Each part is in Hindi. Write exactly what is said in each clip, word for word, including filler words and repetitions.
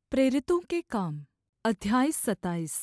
प्रेरितों के काम अध्याय सत्ताईस।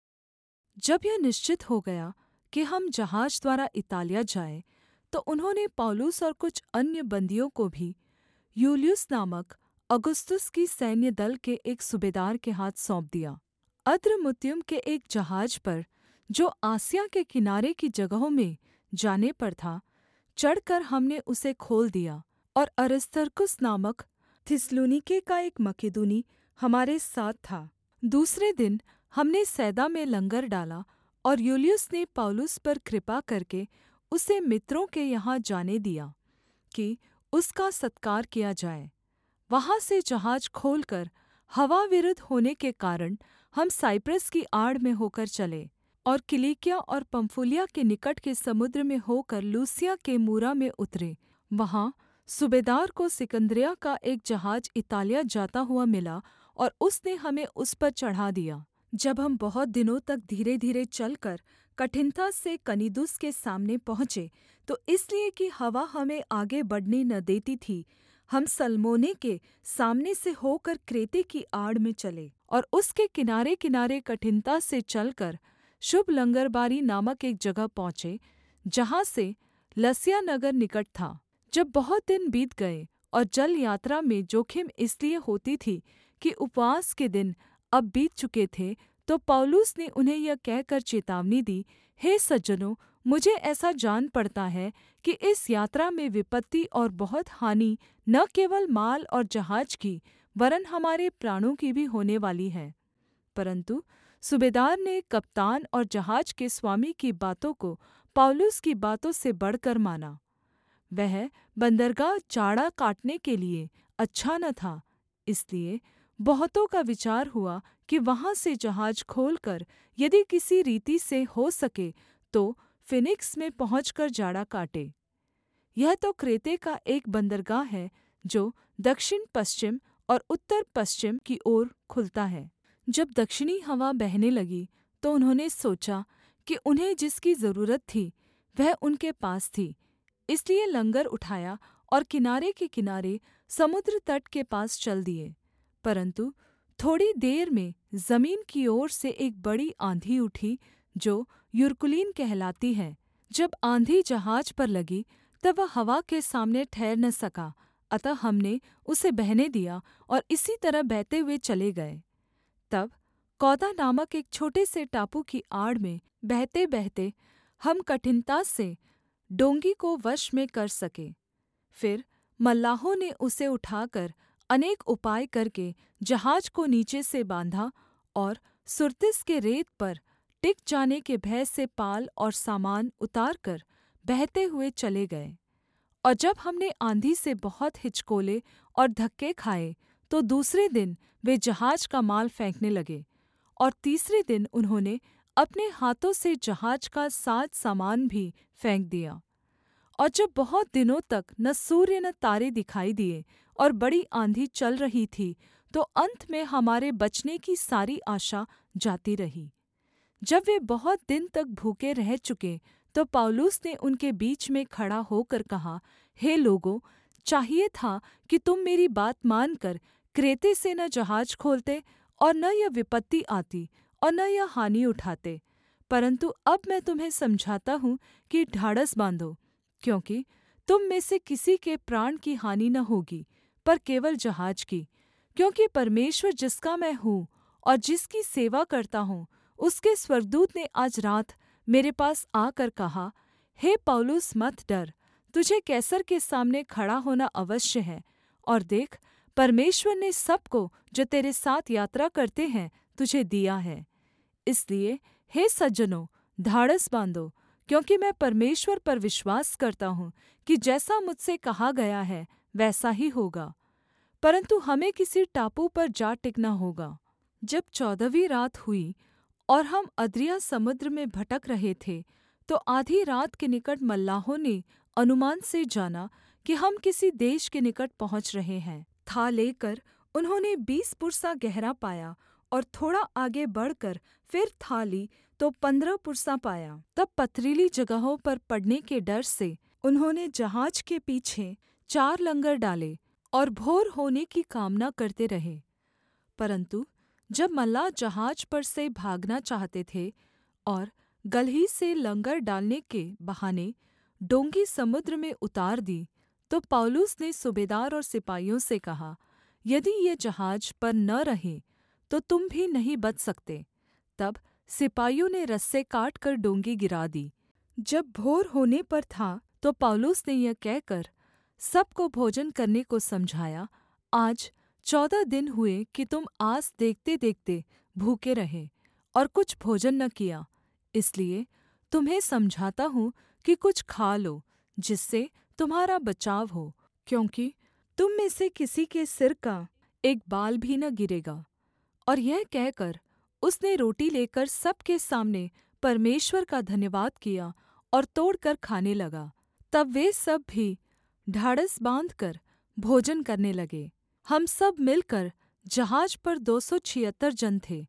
जब यह निश्चित हो गया कि हम जहाज द्वारा इतालिया जाएँ, तो उन्होंने पौलुस और कुछ अन्य बन्दियों को भी यूलियुस नामक अगुस्तुस की सैन्य दल के एक सूबेदार के हाथ सौंप दिया। अद्रमुत्तियुम के एक जहाज पर, जो आसिया के किनारे की जगहों में जाने पर था, चढ़कर हमने उसे खोल दिया और अरिस्तर्खुस नामक थिस्सलुनीके का एक मकेदुनी हमारे साथ था। दूसरे दिन हमने सैदा में लंगर डाला और यूलियुस ने पौलुस पर कृपा करके उसे मित्रों के यहाँ जाने दिया कि उसका सत्कार किया जाए। वहाँ से जहाज खोलकर हवा विरुद्ध होने के कारण हम साइप्रस की आड़ में होकर चले और किलिकिया और पम्फुलिया के निकट के समुद्र में होकर लूसिया के मूरा में उतरे। वहाँ सूबेदार को सिकन्दरिया का एक जहाज इतालिया जाता हुआ मिला और उसने हमें उस पर चढ़ा दिया। जब हम बहुत दिनों तक धीरे धीरे चलकर कठिनता से कनिदुस के सामने पहुँचे, तो इसलिए कि हवा हमें आगे बढ़ने न देती थी, हम सलमोने के सामने से होकर क्रेते की आड़ में चले और उसके किनारे किनारे कठिनता से चलकर शुभ लंगरबारी नामक एक जगह पहुँचे, जहाँ से लसया नगर निकट था। जब बहुत दिन बीत गए और जल यात्रा में जोखिम इसलिए होती थी कि उपवास के दिन अब बीत चुके थे, तो पौलुस ने उन्हें यह कहकर चेतावनी दी, हे सज्जनों, मुझे ऐसा जान पड़ता है कि इस यात्रा में विपत्ति और बहुत हानि न केवल माल और जहाज की, वरन् हमारे प्राणों की भी होने वाली है। परन्तु सूबेदार ने कप्तान और जहाज के स्वामी की बातों को पौलुस की बातों से बढ़कर माना। वह बन्दरगाह चाड़ा काटने के लिए अच्छा न था, इसलिए बहुतों का विचार हुआ कि वहाँ से जहाज खोलकर यदि किसी रीति से हो सके तो फीनिक्स में पहुँचकर जाड़ा काटे। यह तो क्रेते का एक बन्दरगाह है जो दक्षिण पश्चिम और उत्तर पश्चिम की ओर खुलता है। जब दक्षिणी हवा बहने लगी, तो उन्होंने सोचा कि उन्हें जिसकी ज़रूरत थी वह उनके पास थी, इसलिए लंगर उठाया और किनारे के किनारे समुद्र तट के पास चल दिए। परन्तु थोड़ी देर में जमीन की ओर से एक बड़ी आँधी उठी, जो युरकुलीन कहलाती है। जब आँधी जहाज पर लगी, तब वह हवा के सामने ठहर न सका, अतः हमने उसे बहने दिया और इसी तरह बहते हुए चले गए। तब कौदा नामक एक छोटे से टापू की आड़ में बहते-बहते हम कठिनता से डोंगी को वश में कर सके। फिर मल्लाहों ने उसे उठाकर अनेक उपाय करके जहाज को नीचे से बाँधा और सुरतिस के रेत पर टिक जाने के भय से पाल और सामान उतारकर बहते हुए चले गए। और जब हमने आँधी से बहुत हिचकोले और धक्के खाए, तो दूसरे दिन वे जहाज का माल फेंकने लगे और तीसरे दिन उन्होंने अपने हाथों से जहाज का साज सामान भी फेंक दिया। और जब बहुत दिनों तक न सूर्य न तारे दिखाई दिए और बड़ी आँधी चल रही थी, तो अन्त में हमारे बचने की सारी आशा जाती रही। जब वे बहुत दिन तक भूखे रह चुके, तो पौलुस ने उनके बीच में खड़ा होकर कहा, हे लोगों, चाहिए था कि तुम मेरी बात मानकर क्रेते से न जहाज खोलते और न यह विपत्ति आती और न यह हानि उठाते। परन्तु अब मैं तुम्हें समझाता हूँ कि ढाढ़स बाँधो, क्योंकि तुम में से किसी के प्राण की हानि न होगी, पर केवल जहाज की। क्योंकि परमेश्वर जिसका मैं हूँ और जिसकी सेवा करता हूँ, उसके स्वर्गदूत ने आज रात मेरे पास आकर कहा, हे पौलुस, मत डर, तुझे कैसर के सामने खड़ा होना अवश्य है। और देख, परमेश्वर ने सब को जो तेरे साथ यात्रा करते हैं तुझे दिया है। इसलिए हे सज्जनों, ढाढ़स बाँधो, क्योंकि मैं परमेश्वर पर विश्वास करता हूँ कि जैसा मुझसे कहा गया है वैसा ही होगा। परन्तु हमें किसी टापू पर जा टिकना होगा। जब चौदहवीं रात हुई और हम अद्रिया समुद्र में भटक रहे थे, तो आधी रात के निकट मल्लाहों ने अनुमान से जाना कि हम किसी देश के निकट पहुँच रहे हैं। था लेकर उन्होंने बीस पुरसा गहरा पाया और थोड़ा आगे बढ़कर फिर था ली तो पंद्रह पुरसा पाया। तब पथरीली जगहों पर पड़ने के डर से उन्होंने जहाज के पीछे चार लंगर डाले और भोर होने की कामना करते रहे। परन्तु जब मल्लाह जहाज पर से भागना चाहते थे और गलही से लंगर डालने के बहाने डोंगी समुद्र में उतार दी, तो पौलुस ने सूबेदार और सिपाहियों से कहा, यदि ये जहाज पर न रहें तो तुम भी नहीं बच सकते। तब सिपाहियों ने रस्से काटकर डोंगी गिरा दी। जब भोर होने पर था तो पौलुस ने यह कहकर सबको भोजन करने को समझाया, आज चौदह दिन हुए कि तुम आस देखते-देखते भूखे रहे और कुछ भोजन न किया, इसलिए तुम्हें समझाता हूँ कि कुछ खा लो, जिससे तुम्हारा बचाव हो, क्योंकि तुम में से किसी के सिर का एक बाल भी न गिरेगा। और यह कहकर उसने रोटी लेकर सब के सामने परमेश्वर का धन्यवाद किया और तोड़कर खाने लगा। तब वे सब भी ढाढ़स बाँधकर भोजन करने लगे। हम सब मिलकर जहाज पर दो सौ छिहत्तर जन थे।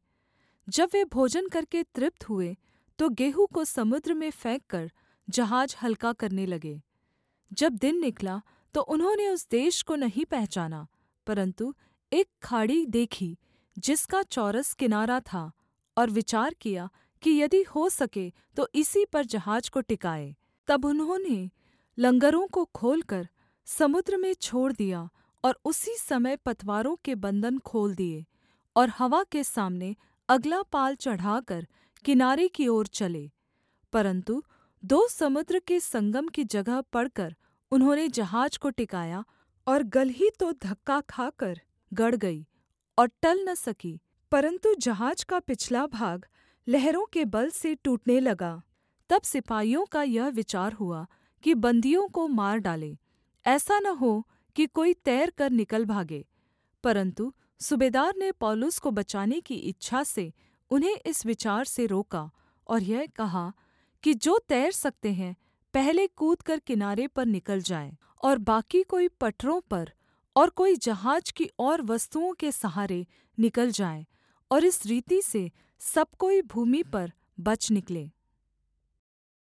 जब वे भोजन करके तृप्त हुए तो गेहूँ को समुद्र में फेंककर जहाज हल्का करने लगे। जब दिन निकला तो उन्होंने उस देश को नहीं पहचाना, परन्तु एक खाड़ी देखी जिसका चौरस किनारा था, और विचार किया कि यदि हो सके तो इसी पर जहाज को टिकाएँ। तब उन्होंने लंगरों को खोलकर समुद्र में छोड़ दिया और उसी समय पतवारों के बन्धन खोल दिए और हवा के सामने अगला पाल चढ़ाकर किनारे की ओर चले। परन्तु दो समुद्र के संगम की जगह पड़कर उन्होंने जहाज को टिकाया, और गलही तो धक्का खाकर गड़ गई और टल न सकी, परन्तु जहाज का पिछला भाग लहरों के बल से टूटने लगा। तब सिपाहियों का यह विचार हुआ कि बन्दियों को मार डालें, ऐसा न हो कि कोई तैरकर निकल भागे। परन्तु सूबेदार ने पौलुस को बचाने की इच्छा से उन्हें इस विचार से रोका और यह कहा कि जो तैर सकते हैं पहले कूदकर किनारे पर निकल जाएँ, और बाकी कोई पटरों पर और कोई जहाज की और वस्तुओं के सहारे निकल जाए, और इस रीति से सब कोई भूमि पर बच निकले।